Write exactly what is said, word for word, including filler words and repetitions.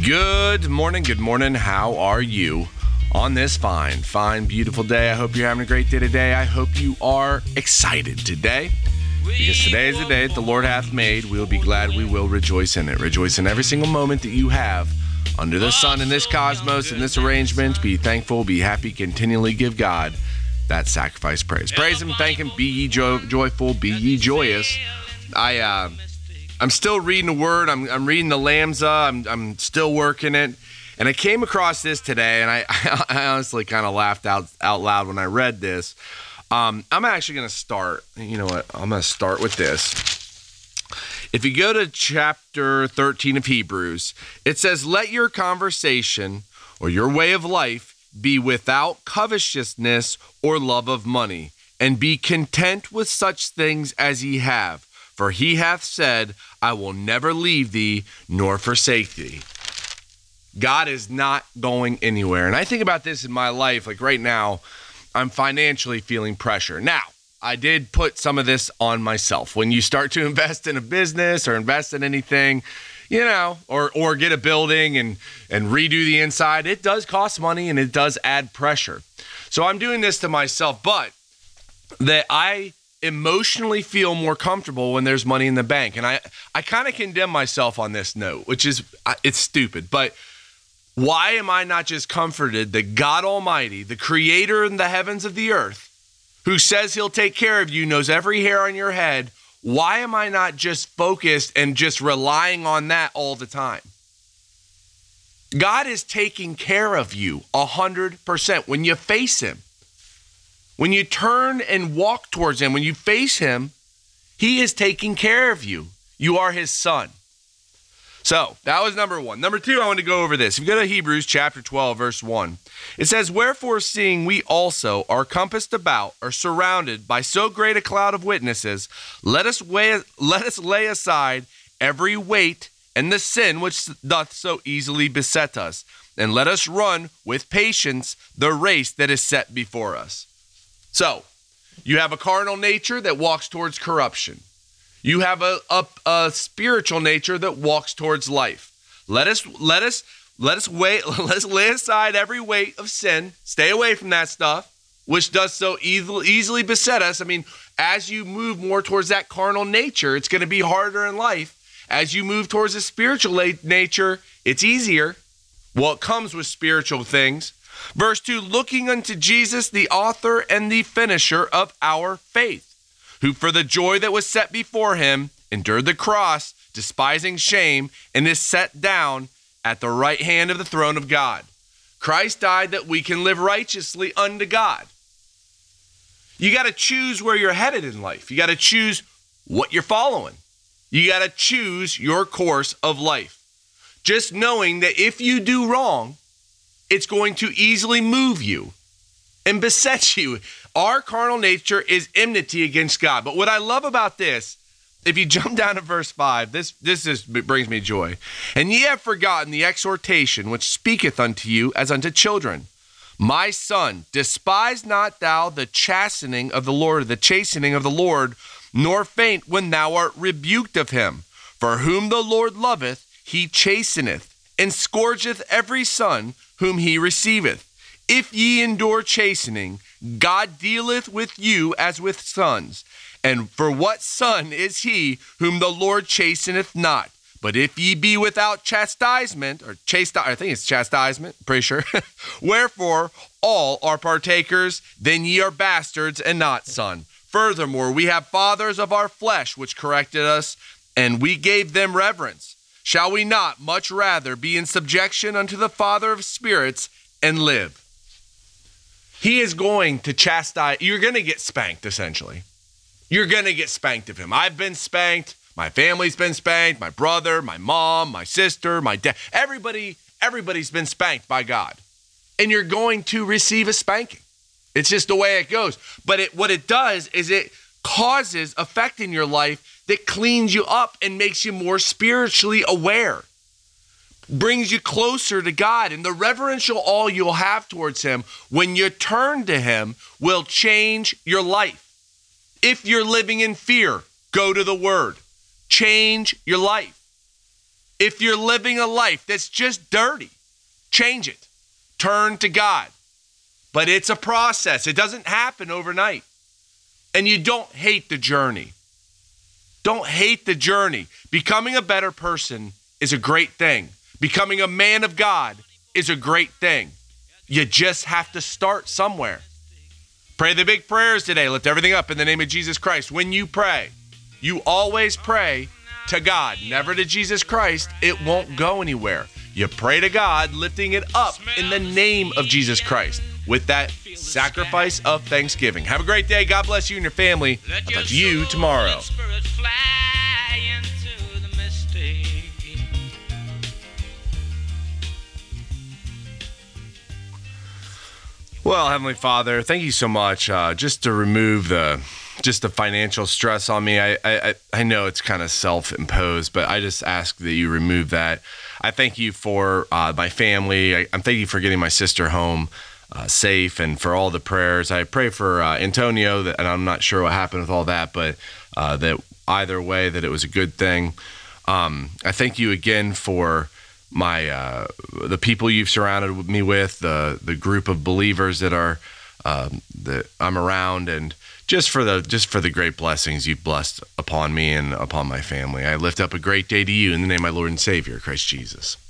Good morning, good morning. How are you on this fine, fine, beautiful day? I hope you're having a great day today. I hope you are excited today, because today is the day that the Lord hath made. We will be glad, we will rejoice in it. Rejoice in every single moment that you have under the sun, in this cosmos, in this arrangement. Be thankful, be happy, continually give God that sacrifice praise. Praise Him, thank Him, be ye jo- joyful, be ye joyous. I, uh... I'm still reading the Word. I'm, I'm reading the Lambda. I'm, I'm still working it. And I came across this today, and I, I honestly kind of laughed out, out loud when I read this. Um, I'm actually going to start. You know what? I'm going to start with this. If you go to chapter thirteen of Hebrews, it says, "Let your conversation or your way of life be without covetousness or love of money, and be content with such things as ye have. For he hath said, I will never leave thee nor forsake thee." God is not going anywhere. And I think about this in my life, like right now, I'm financially feeling pressure. Now, I did put some of this on myself. When you start to invest in a business or invest in anything, you know, or or get a building and, and redo the inside, it does cost money and it does add pressure. So I'm doing this to myself, but that I emotionally feel more comfortable when there's money in the bank. And I, I kind of condemn myself on this note, which is, it's stupid. But why am I not just comforted that God Almighty, the creator in the heavens of the earth, who says he'll take care of you, knows every hair on your head, why am I not just focused and just relying on that all the time? God is taking care of you one hundred percent when you face him. When you turn and walk towards him, when you face him, he is taking care of you. You are his son. So that was number one. Number two, I want to go over this. If you go to Hebrews chapter twelve, verse one, it says, "Wherefore, seeing we also are compassed about, are surrounded by so great a cloud of witnesses, let us weigh, let us lay aside every weight and the sin which doth so easily beset us, and let us run with patience the race that is set before us." So, you have a carnal nature that walks towards corruption. You have a, a, a spiritual nature that walks towards life. Let us let us let us wait. Let's lay aside every weight of sin. Stay away from that stuff, which does so easily easily beset us. I mean, as you move more towards that carnal nature, it's going to be harder in life. As you move towards a spiritual nature, it's easier. Well, it comes with spiritual things. Verse two, "Looking unto Jesus, the author and the finisher of our faith, who for the joy that was set before him endured the cross, despising shame, and is set down at the right hand of the throne of God." Christ died that we can live righteously unto God. You got to choose where you're headed in life. You got to choose what you're following. You got to choose your course of life. Just knowing that if you do wrong, it's going to easily move you and beset you. Our carnal nature is enmity against God. But what I love about this, if you jump down to verse five, this this is, brings me joy. "And ye have forgotten the exhortation which speaketh unto you as unto children. My son, despise not thou the chastening of the Lord, the chastening of the Lord, nor faint when thou art rebuked of him. For whom the Lord loveth, he chasteneth, and scourgeth every son whom he receiveth. If ye endure chastening, God dealeth with you as with sons. And for what son is he whom the Lord chasteneth not? But if ye be without chastisement," or chastise, I think it's chastisement, pretty sure. "Wherefore all are partakers, then ye are bastards and not son. Furthermore, we have fathers of our flesh which corrected us, and we gave them reverence. Shall we not much rather be in subjection unto the Father of spirits and live?" He is going to chastise. You're going to get spanked, essentially. You're going to get spanked of him. I've been spanked. My family's been spanked. My brother, my mom, my sister, my dad. Everybody, everybody's been spanked by God. And you're going to receive a spanking. It's just the way it goes. But it, what it does is it causes effect in your life that cleans you up and makes you more spiritually aware, brings you closer to God. And the reverential awe you'll have towards him when you turn to him will change your life. If you're living in fear, go to the word. Change your life. If you're living a life that's just dirty, change it. Turn to God. But it's a process. It doesn't happen overnight. And you don't hate the journey. Don't hate the journey. Becoming a better person is a great thing. Becoming a man of God is a great thing. You just have to start somewhere. Pray the big prayers today. Lift everything up in the name of Jesus Christ. When you pray, you always pray to God, never to Jesus Christ. It won't go anywhere. You pray to God, lifting it up in the name of Jesus Christ with that sacrifice of thanksgiving. Have a great day. God bless you and your family. I'll talk to you tomorrow. Well, Heavenly Father, thank you so much. Uh, just to remove the just the financial stress on me. I I, I know it's kind of self-imposed, but I just ask that you remove that. I thank you for uh, my family. I, I'm thank you for getting my sister home uh, safe, and for all the prayers. I pray for uh, Antonio, that, and I'm not sure what happened with all that, but uh, that either way, that it was a good thing. Um, I thank you again for my uh, the people you've surrounded me with, the the group of believers that are um, that I'm around, and just for the just for the great blessings you've blessed upon me and upon my family. I lift up a great day to you in the name of my Lord and Savior, Christ Jesus.